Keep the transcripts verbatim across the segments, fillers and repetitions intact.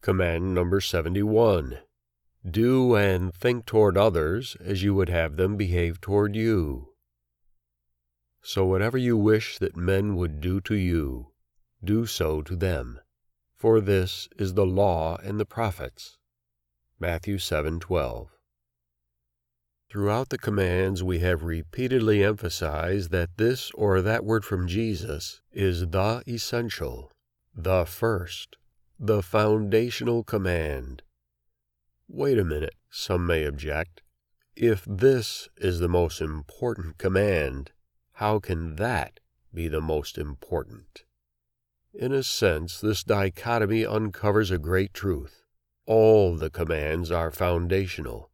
Command number seventy-one. Do and think toward others as you would have them behave toward you. So whatever you wish that men would do to you, do so to them, for this is the law and the prophets. Matthew seven twelve. Throughout the commands we have repeatedly emphasized that this or that word from Jesus is the essential, the first, the foundational command. Wait a minute, some may object. If this is the most important command, how can that be the most important? In a sense, this dichotomy uncovers a great truth. All the commands are foundational.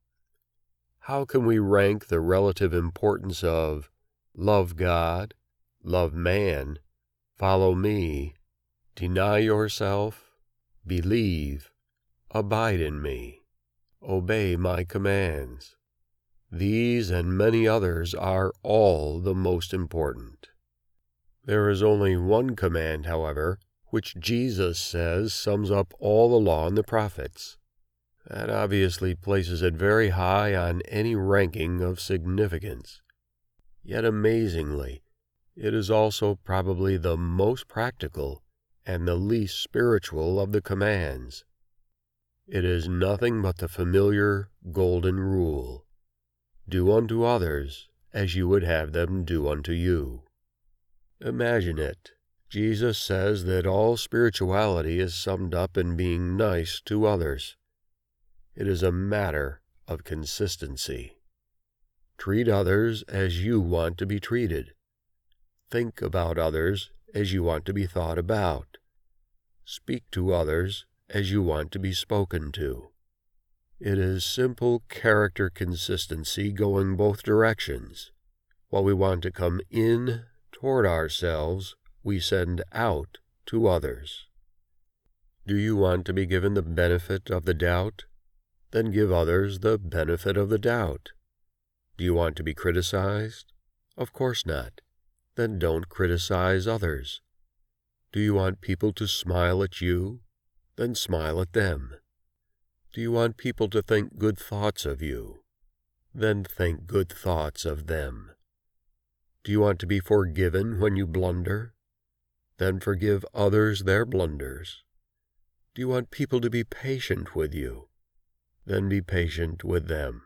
How can we rank the relative importance of love God, love man, follow me, deny yourself, believe, abide in me, obey my commands? These and many others are all the most important. There is only one command, however, which Jesus says sums up all the law and the prophets. That obviously places it very high on any ranking of significance. Yet amazingly, it is also probably the most practical and the least spiritual of the commands. It is nothing but the familiar golden rule. Do unto others as you would have them do unto you. Imagine it. Jesus says that all spirituality is summed up in being nice to others. It is a matter of consistency. Treat others as you want to be treated. Think about others as you want to be thought about. Speak to others as you want to be spoken to. It is simple character consistency going both directions. While we want to come in toward ourselves, we send out to others. Do you want to be given the benefit of the doubt? Then give others the benefit of the doubt. Do you want to be criticized? Of course not. Then don't criticize others. Do you want people to smile at you? Then smile at them. Do you want people to think good thoughts of you? Then think good thoughts of them. Do you want to be forgiven when you blunder? Then forgive others their blunders. Do you want people to be patient with you? Then be patient with them.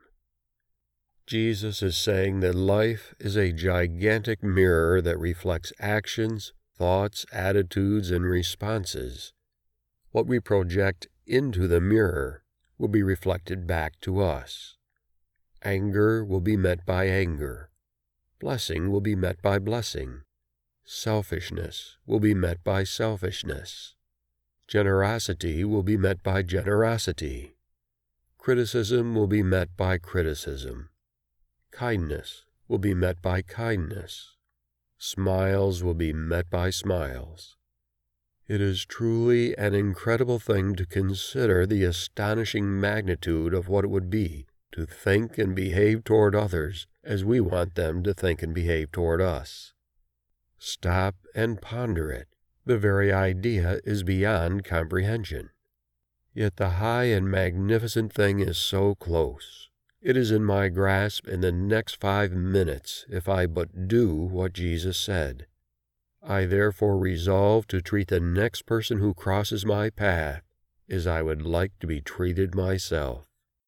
Jesus is saying that life is a gigantic mirror that reflects actions, thoughts, attitudes, and responses. What we project into the mirror will be reflected back to us. Anger will be met by anger. Blessing will be met by blessing. Selfishness will be met by selfishness. Generosity will be met by generosity. Criticism will be met by criticism. Kindness will be met by kindness. Smiles will be met by smiles. It is truly an incredible thing to consider the astonishing magnitude of what it would be to think and behave toward others as we want them to think and behave toward us. Stop and ponder it. The very idea is beyond comprehension. Yet the high and magnificent thing is so close. It is in my grasp in the next five minutes if I but do what Jesus said. I therefore resolve to treat the next person who crosses my path as I would like to be treated myself.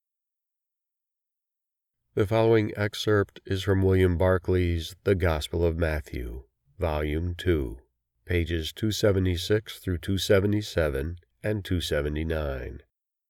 The following excerpt is from William Barclay's The Gospel of Matthew, Volume two, pages two seventy-six through two seventy-seven and two seventy-nine.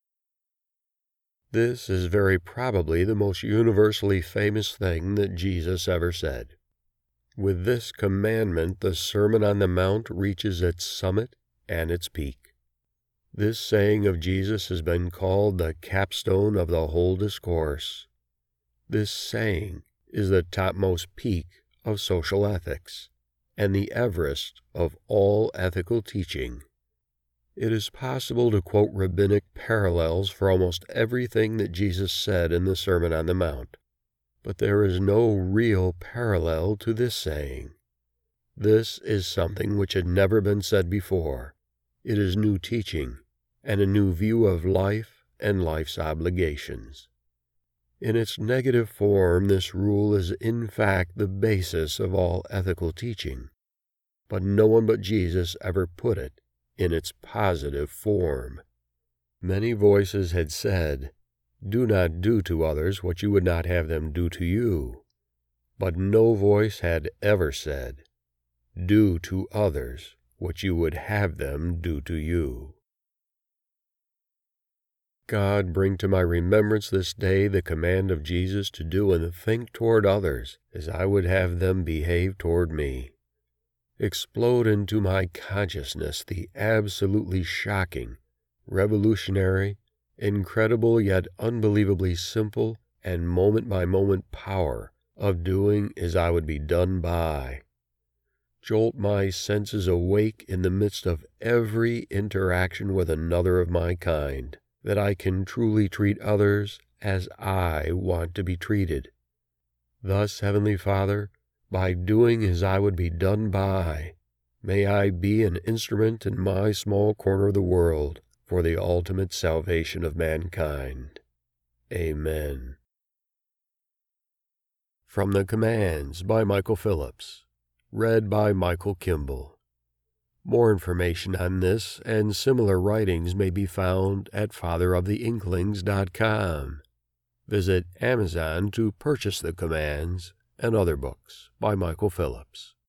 This is very probably the most universally famous thing that Jesus ever said. With this commandment, the Sermon on the Mount reaches its summit and its peak. This saying of Jesus has been called the capstone of the whole discourse. This saying is the topmost peak of social ethics, and the Everest of all ethical teaching. It is possible to quote rabbinic parallels for almost everything that Jesus said in the Sermon on the Mount, but there is no real parallel to this saying. This is something which had never been said before. It is new teaching, and a new view of life and life's obligations. In its negative form, this rule is in fact the basis of all ethical teaching, but no one but Jesus ever put it in its positive form. Many voices had said, "Do not do to others what you would not have them do to you," but no voice had ever said, "Do to others what you would have them do to you." God, bring to my remembrance this day the command of Jesus to do and think toward others as I would have them behave toward me. Explode into my consciousness the absolutely shocking, revolutionary, incredible yet unbelievably simple and moment-by-moment power of doing as I would be done by. Jolt my senses awake in the midst of every interaction with another of my kind, that I can truly treat others as I want to be treated. Thus, Heavenly Father, by doing as I would be done by, may I be an instrument in my small corner of the world for the ultimate salvation of mankind. Amen. From the Commands by Michael Phillips, read by Michael Kimball. More information on this and similar writings may be found at father of the inklings dot com. Visit Amazon to purchase the Commands and other books by Michael Phillips.